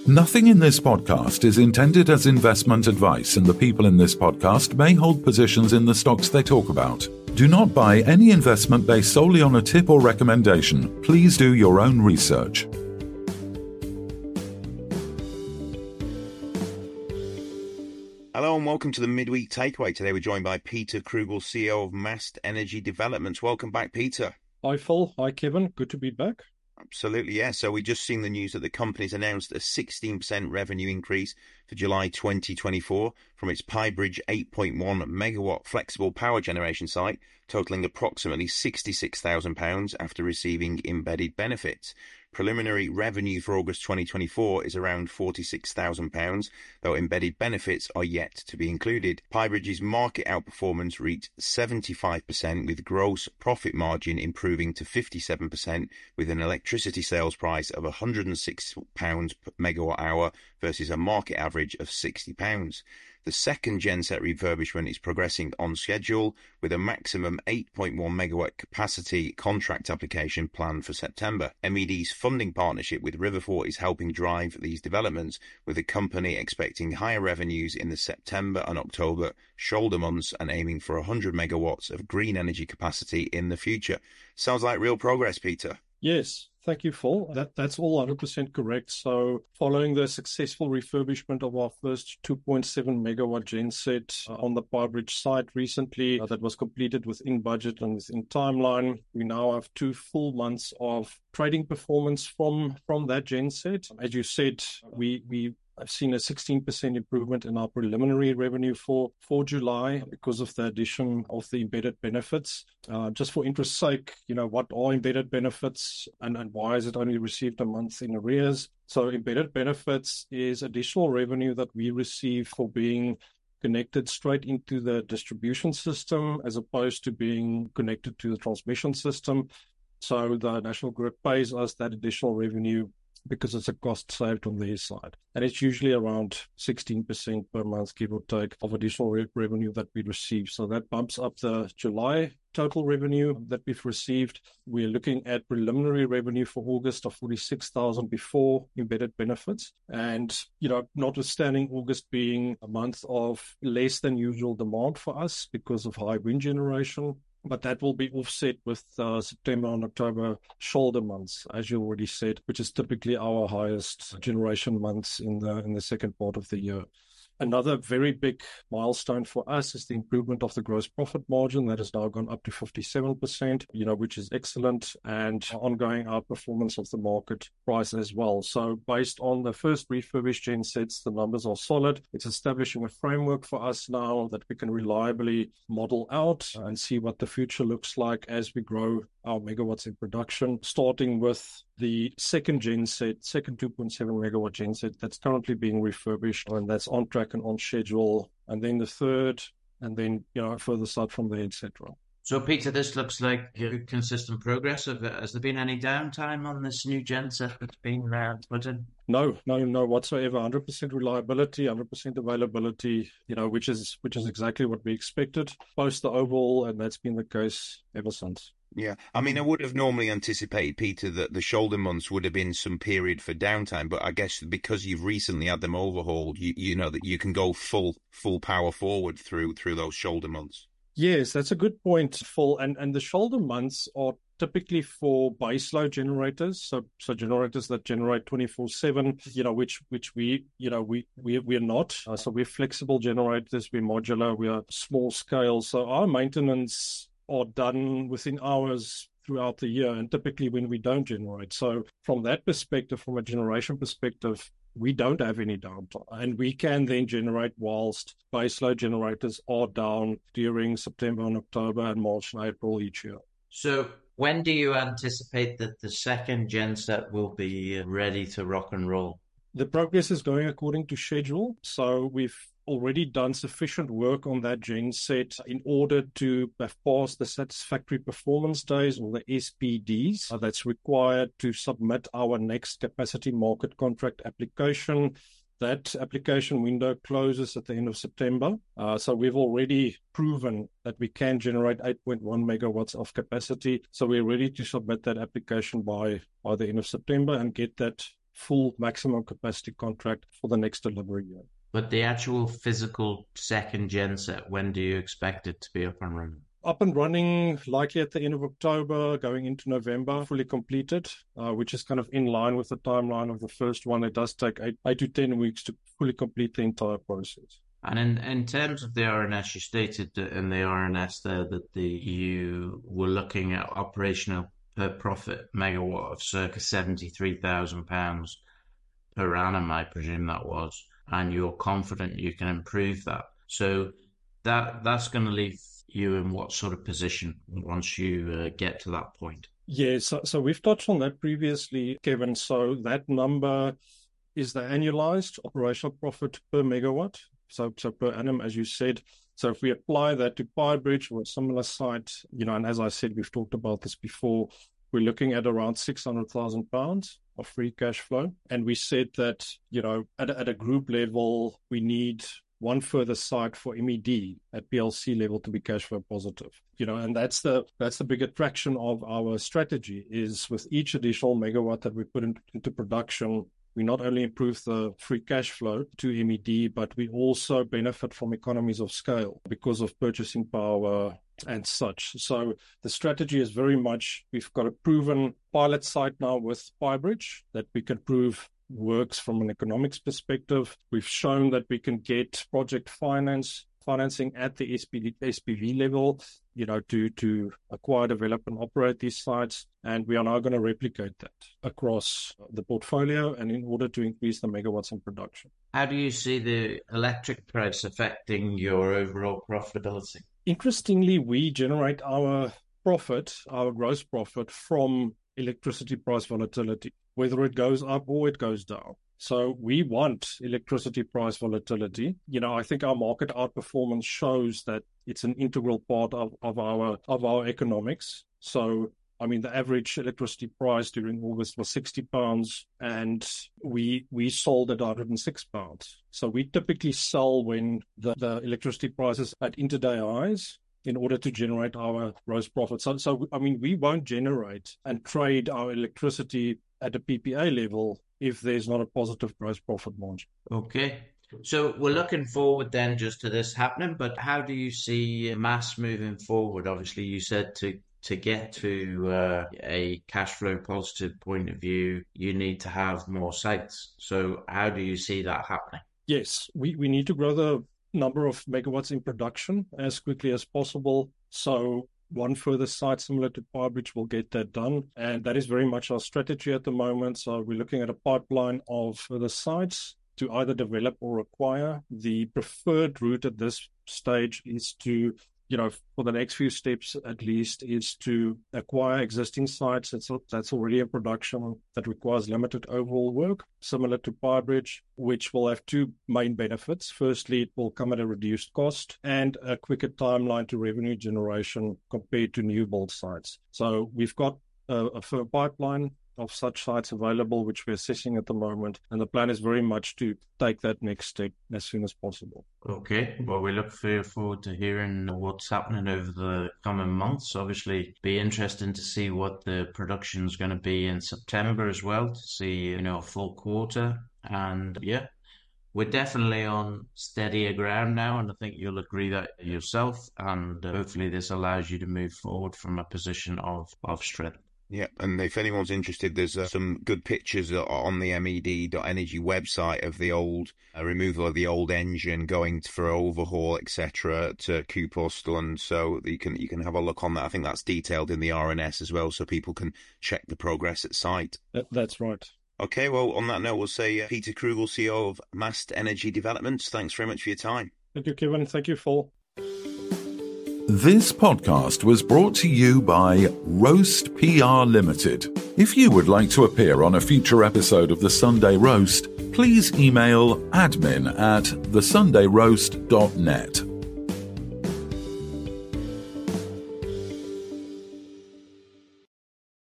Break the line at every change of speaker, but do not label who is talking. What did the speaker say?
Nothing in this podcast is intended as investment advice, and the people in this podcast may hold positions in the stocks they talk about. Do not buy any investment based solely on a tip or recommendation. Please do your own research.
Hello and welcome to the Midweek Takeaway. Today we're joined by Peter Krugel, CEO of Mast Energy Developments. Welcome back, Peter.
Hi, Phil. Hi, Kevin. Good to be back.
Absolutely, yeah. So we just seen the news that the company's announced a 16% revenue increase for July 2024 from its Piebridge 8.1 megawatt flexible power generation site, totaling approximately £66,000 after receiving embedded benefits. Preliminary revenue for August 2024 is around £46,000, though embedded benefits are yet to be included. Piebridge's market outperformance reached 75%, with gross profit margin improving to 57%, with an electricity sales price of £106 per megawatt hour versus a market average of £60. The second genset refurbishment is progressing on schedule, with a maximum 8.1 megawatt capacity contract application planned for September. MED's funding partnership with Riverfort is helping drive these developments, with the company expecting higher revenues in the September and October shoulder months and aiming for 100 megawatts of green energy capacity in the future. Sounds like real progress, Peter.
Yes, thank you, Phil. That's all 100% correct. So following the successful refurbishment of our first 2.7 megawatt genset on the Piebridge site recently, that was completed within budget and within timeline, we now have 2 full months of trading performance from that genset. As you said, I've seen a 16% improvement in our preliminary revenue for July because of the addition of the embedded benefits. Just for interest's sake, what are embedded benefits and why is it only received a month in arrears? So embedded benefits is additional revenue that we receive for being connected straight into the distribution system as opposed to being connected to the transmission system. So the National Grid pays us that additional revenue because it's a cost saved on their side. And it's usually around 16% per month, give or take, of additional revenue that we receive. So that bumps up the July total revenue that we've received. We're looking at preliminary revenue for August of 46,000 before embedded benefits. And, notwithstanding August being a month of less than usual demand for us because of high wind generation, but that will be offset with September and October shoulder months, as you already said, which is typically our highest generation months in the second part of the year. Another very big milestone for us is the improvement of the gross profit margin that has now gone up to 57%, which is excellent, and ongoing outperformance of the market price as well. So based on the first refurbished gensets, the numbers are solid. It's establishing a framework for us now that we can reliably model out and see what the future looks like as we grow our megawatts in production, starting with the second 2.7 megawatt genset that's currently being refurbished, and that's on track and on schedule, and then the third, and then further start from there, etc.
So, Peter, this looks like good, consistent progress. Has there been any downtime on this new genset that's been put in?
No whatsoever. 100% reliability, 100% availability, which is exactly what we expected post the overhaul, and that's been the case ever since.
Yeah, I mean, I would have normally anticipated, Peter, that the shoulder months would have been some period for downtime, but I guess because you've recently had them overhauled, you know that you can go full power forward through those shoulder months.
Yes, that's a good point, Phil. And the shoulder months are typically for baseload generators, so generators that generate 24/7, which we're not. So we're flexible generators, we're modular, we are small scale. So our maintenance are done within hours throughout the year, and typically when we don't generate. So from that perspective, from a generation perspective, we don't have any downtime, and we can then generate whilst baseload generators are down during September and October and March and April each year.
So when do you anticipate that the second genset will be ready to rock and roll?
The progress is going according to schedule. So we've already done sufficient work on that genset in order to have passed the satisfactory performance days, or the SPDs, that's required to submit our next capacity market contract application. That application window closes at the end of September. So we've already proven that we can generate 8.1 megawatts of capacity. So we're ready to submit that application by the end of September and get that full maximum capacity contract for the next delivery year.
But the actual physical second genset, when do you expect it to be up and running?
Up and running likely at the end of October, going into November, fully completed, which is kind of in line with the timeline of the first one. It does take 8 to 10 weeks to fully complete the entire process.
And in terms of the RNS, you stated in the RNS there that you were looking at operational per profit megawatt of circa £73,000 per annum, I presume that was, and you're confident you can improve that. So that's going to leave you in what sort of position once you get to that point?
Yeah, so we've touched on that previously, Kevin. So that number is the annualized operational profit per megawatt. So per annum, as you said. So if we apply that to PiBridge or a similar site, and as I said, we've talked about this before, we're looking at around £600,000 of free cash flow. And we said that, at a group level, we need one further site for MED at PLC level to be cash flow positive. And that's the big attraction of our strategy, is with each additional megawatt that we put into production, we not only improve the free cash flow to MED, but we also benefit from economies of scale because of purchasing power and such. So the strategy is very much, we've got a proven pilot site now with PiBridge that we can prove works from an economics perspective. We've shown that we can get project financing at the SPV level, to acquire, develop, and operate these sites. And we are now going to replicate that across the portfolio, and in order to increase the megawatts in production.
How do you see the electric price affecting your overall profitability?
Interestingly, we generate our gross profit from electricity price volatility, whether it goes up or it goes down. So we want electricity price volatility. I think our market outperformance shows that it's an integral part of our economics. So, the average electricity price during August was £60, and we sold at £106. So we typically sell when the electricity price is at intraday highs in order to generate our gross profit. So we won't generate and trade our electricity at a PPA level if there's not a positive gross profit margin.
Okay. So we're looking forward then just to this happening, but how do you see MASS moving forward? Obviously, you said to get to a cash flow positive point of view, you need to have more sites. So how do you see that happening?
Yes, we need to grow the number of megawatts in production as quickly as possible. So one further site similar to PiBridge will get that done. And that is very much our strategy at the moment. So we're looking at a pipeline of further sites to either develop or acquire. The preferred route at this stage is to, for the next few steps at least, is to acquire existing sites that's already in production that requires limited overall work, similar to PiBridge, which will have two main benefits. Firstly, it will come at a reduced cost and a quicker timeline to revenue generation compared to new build sites. So we've got a firm pipeline of such sites available, which we're assessing at the moment. And the plan is very much to take that next step as soon as possible.
Okay. Well, we look forward to hearing what's happening over the coming months. Obviously, be interesting to see what the production is going to be in September as well, to see, a full quarter. And yeah, we're definitely on steadier ground now, and I think you'll agree that yourself. And hopefully this allows you to move forward from a position of strength.
Yeah, and if anyone's interested, there's some good pictures on the med.energy website of the old removal of the old engine going for overhaul, etc., to Kupostel, so you can have a look on that. I think that's detailed in the RNS as well, so people can check the progress at site.
That's right.
Okay, well, on that note, we'll say Peter Krugel, CEO of MASS Energy Developments. Thanks very much for your time.
Thank you, Kevin. Thank you, Phil.
This podcast was brought to you by Roast PR Limited. If you would like to appear on a future episode of The Sunday Roast, please email admin@thesundayroast.net.